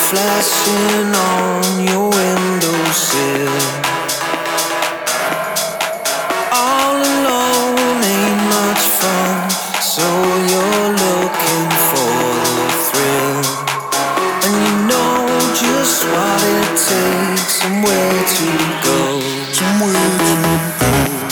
flashing on your windowsill. All alone ain't much fun, so you're looking for the thrill. And you know just what it takes, somewhere to go. Somewhere to go.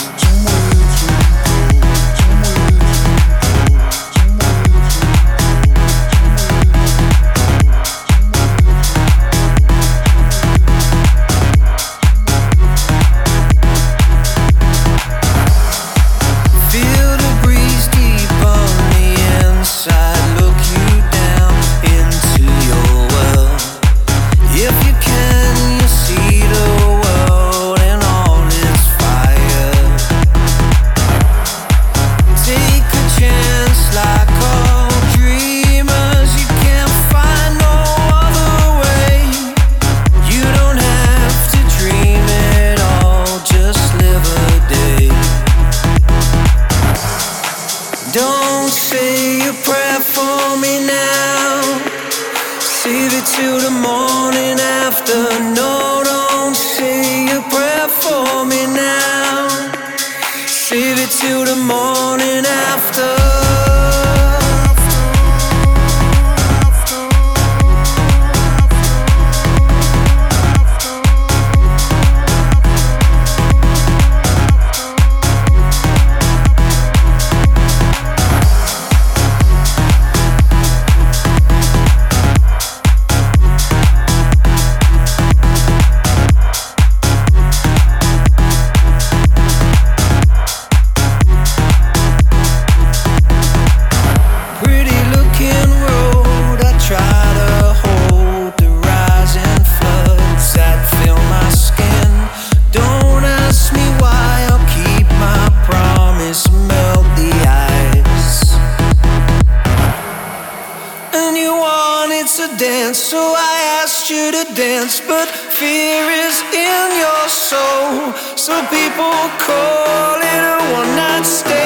Don't say a prayer for me now. Save it till the morning after. No, don't say a prayer for me now. Save it till the morning after. To dance, so I asked you to dance, but fear is in your soul, so people call it a one-night stand.